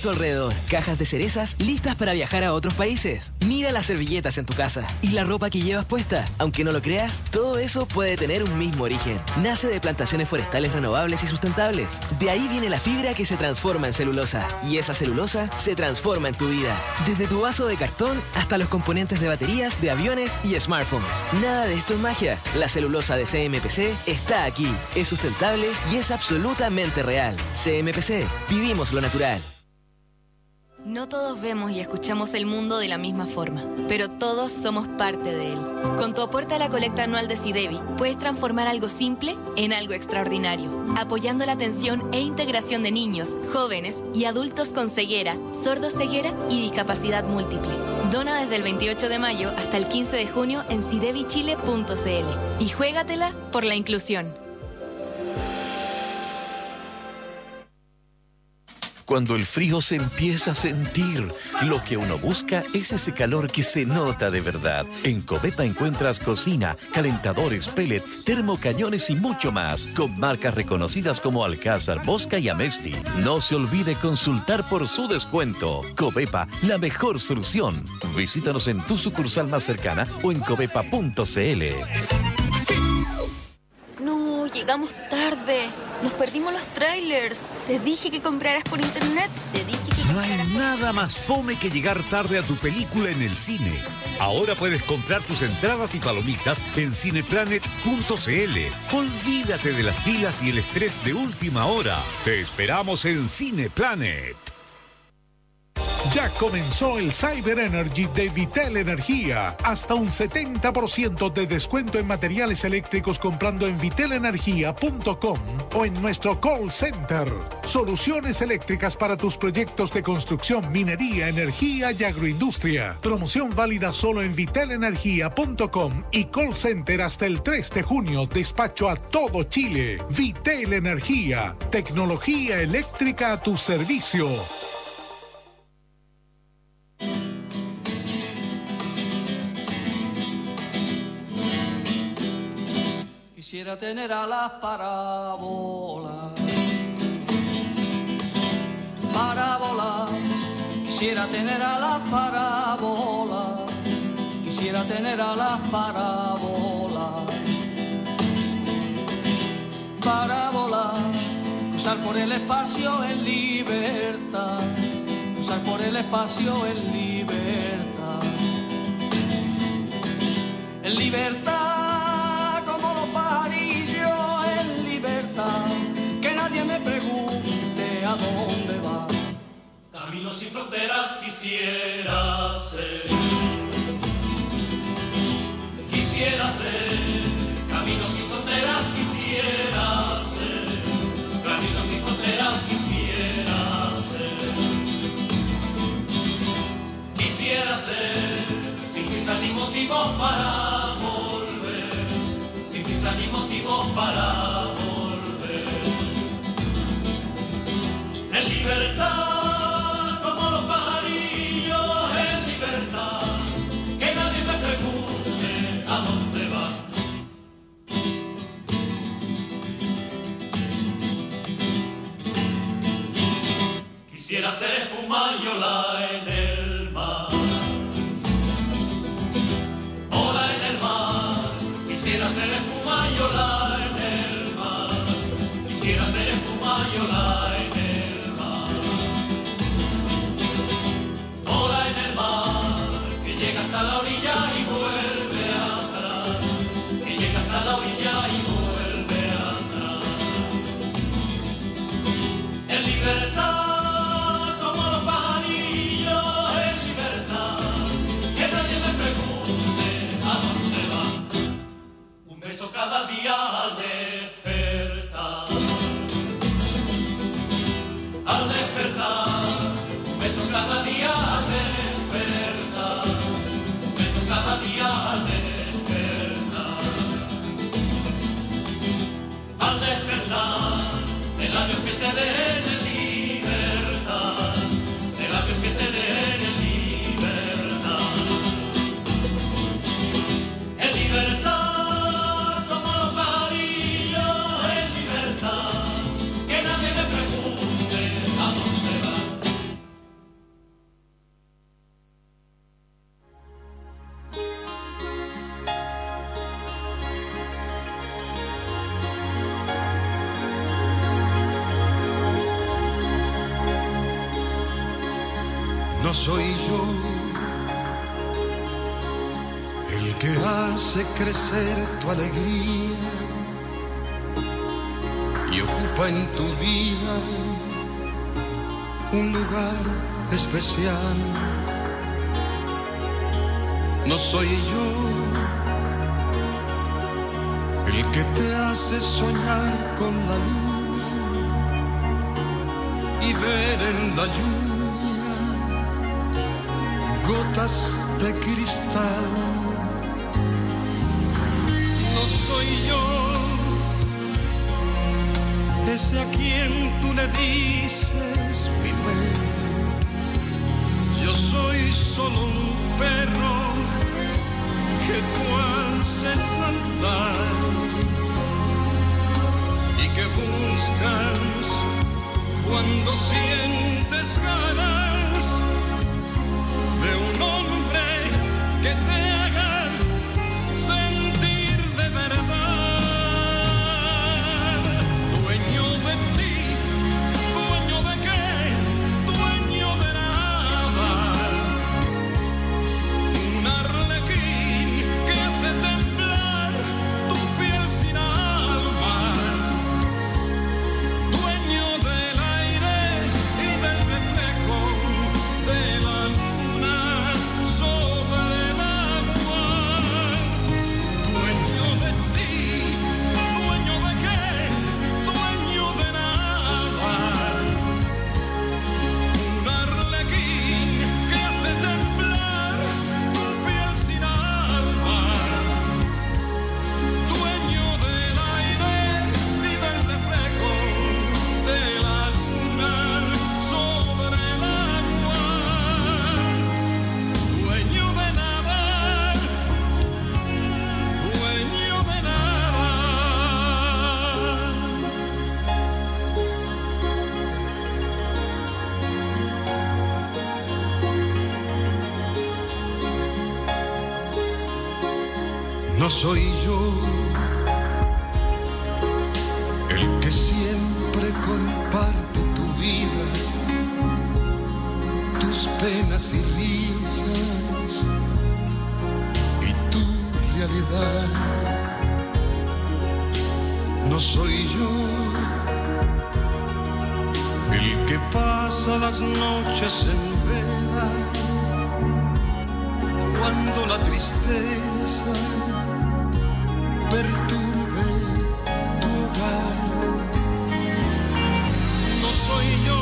Speaker 16: tu alrededor. Cajas de cerezas listas para viajar a otros países. Mira las servilletas en tu casa y la ropa que llevas puesta. Aunque no lo creas, todo eso puede tener un mismo origen. Nace de plantaciones forestales renovables y sustentables. De ahí viene la fibra que se transforma en celulosa. Y esa celulosa se transforma en tu vida. Desde tu vaso de cartón hasta los componentes de baterías, de aviones y smartphones. Nada de esto es magia. La celulosa de CMPC está aquí. Es sustentable y es absolutamente real. CMPC. Vivimos lo natural.
Speaker 9: No todos vemos y escuchamos el mundo de la misma forma, pero todos somos parte de él. Con tu aporte a la colecta anual de SIDEBI, puedes transformar algo simple en algo extraordinario, apoyando la atención e integración de niños, jóvenes y adultos con ceguera, sordoceguera y discapacidad múltiple. Dona desde el 28 de mayo hasta el 15 de junio en sidebichile.cl y juégatela por la inclusión.
Speaker 17: Cuando el frío se empieza a sentir, lo que uno busca es ese calor que se nota de verdad. En Covepa encuentras cocina, calentadores, pellet, termocañones y mucho más, con marcas reconocidas como Alcázar, Bosca y Amesti. No se olvide consultar por su descuento. Covepa, la mejor solución. Visítanos en tu sucursal más cercana o en covepa.cl.
Speaker 4: No, llegamos tarde. Nos perdimos los trailers. Te dije que compraras por internet. Te dije que
Speaker 18: No hay nada más fome que llegar tarde a tu película en el cine. Ahora puedes comprar tus entradas y palomitas en cineplanet.cl. Olvídate de las filas y el estrés de última hora. Te esperamos en Cineplanet.
Speaker 19: Ya comenzó el Cyber Energy de Vitel Energía. Hasta un 70% de descuento en materiales eléctricos comprando en vitelenergia.com o en nuestro call center. Soluciones eléctricas para tus proyectos de construcción, minería, energía y agroindustria. Promoción válida solo en vitelenergia.com y call center hasta el 3 de junio. Despacho a todo Chile. Vitel Energía. Tecnología eléctrica a tu servicio.
Speaker 13: Quisiera tener alas para volar, quisiera tener alas para volar, quisiera tener alas para volar, cruzar por el espacio en libertad, cruzar por el espacio en libertad, en libertad. Que nadie me pregunte a dónde va.
Speaker 25: Caminos sin fronteras quisiera ser. Quisiera ser. Caminos sin fronteras quisiera ser. Caminos sin fronteras quisiera ser. Quisiera ser. Sin prisa ni motivo para volver. Sin prisa ni motivo para volver. En libertad, como los pajarillos, en libertad, que nadie me pregunte a dónde va. Quisiera ser espuma y ola en el mar, ola en el mar. Quisiera ser espuma y ola en el mar, quisiera ser espuma y ola en el mar. Hasta la orilla y vuelve atrás, que llega hasta la orilla y vuelve atrás. En libertad, como los pajarillos, en libertad, que nadie me pregunte a dónde va. Un beso cada día al despertar, al despertar, un beso cada día al despertar. Cada día al despertar, de labios que te den en libertad, de labios que te den en libertad, en libertad como los pajarillos.
Speaker 1: No soy yo el que hace crecer tu alegría y ocupa en tu vida un lugar especial. No soy yo el que te hace soñar con la luna y ver en la lluvia gotas de cristal. No soy yo ese a quien tú le dices mi dueño. Yo soy solo un perro que tú haces saltar y que buscas cuando sientes ganas de un hombre que te haga sentir de verdad. Dueño de ti, dueño de qué, dueño de nada. Un arlequín que hace temblar tu piel sin alma. Dueño del aire y del reflejo de la luna sobre el agua. Dueño de ti, dueño de qué, dueño de nada. Un arlequín que hace temblar tu piel sin alma. Dueño del aire y del reflejo de la luna sobre el agua. Dueño de nada, dueño de nada. No soy yo el que siempre comparte tu vida, tus penas y risas y tu realidad. No soy yo el que pasa las noches en vela cuando la tristeza perturbe tu hogar. No soy yo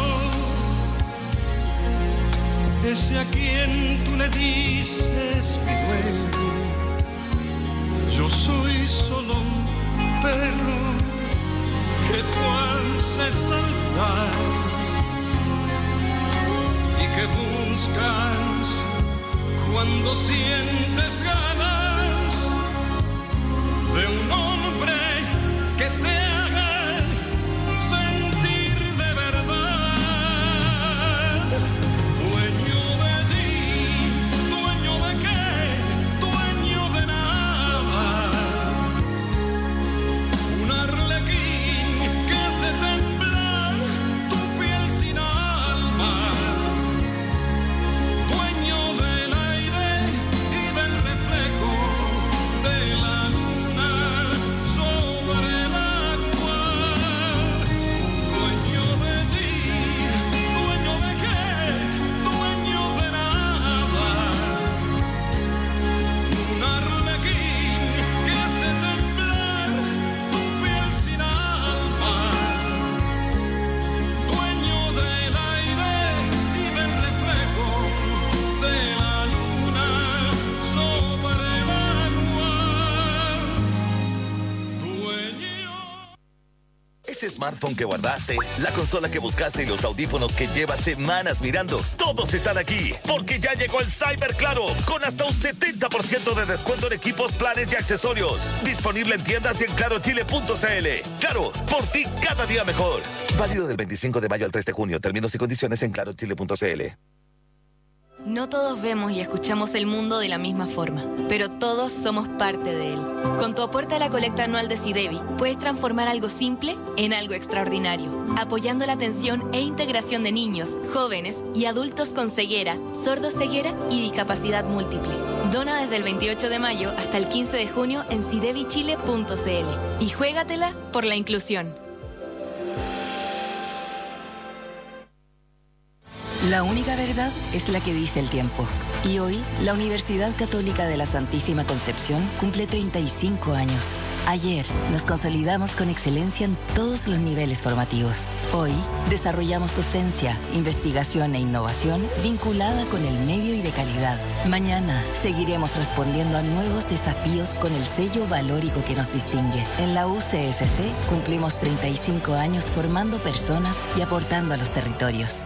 Speaker 1: ese a quien tú le dices mi dueño. Yo soy solo un perro que tú haces saltar y que buscas cuando sientes ganas de un hombre que te haga sentir de verdad. Dueño de ti, dueño de qué, dueño de nada. Un arlequín que hace temblar tu piel sin alma. Dueño del aire y del reflejo de la luna sobre el agua. Dueño de ti, dueño de qué, dueño de nada. Un arlequín que hace temblar tu piel sin alma. Dueño del aire y del reflejo de la luna sobre el agua.
Speaker 20: Ese smartphone que guardaste, la consola que buscaste y los audífonos que llevas semanas mirando, todos están aquí, porque ya llegó el Cyber Claro, con hasta un 70% de descuento en equipos, planes y accesorios. Disponible en tiendas y en clarochile.cl. Claro, por ti cada día mejor. Válido del 25 de mayo al 3 de junio. Términos y condiciones en clarochile.cl.
Speaker 9: No todos vemos y escuchamos el mundo de la misma forma, pero todos somos parte de él. Con tu aporte a la colecta anual de SIDEBI, puedes transformar algo simple en algo extraordinario, apoyando la atención e integración de niños, jóvenes y adultos con ceguera, sordoceguera y discapacidad múltiple. Dona desde el 28 de mayo hasta el 15 de junio en sidebichile.cl y juégatela por la inclusión.
Speaker 5: La única verdad es la que dice el tiempo. Y hoy, la Universidad Católica de la Santísima Concepción cumple 35 años. Ayer, nos consolidamos con excelencia en todos los niveles formativos. Hoy, desarrollamos docencia, investigación e innovación vinculada con el medio y de calidad. Mañana, seguiremos respondiendo a nuevos desafíos con el sello valórico que nos distingue. En la UCSC, cumplimos 35 años formando personas y aportando a los territorios.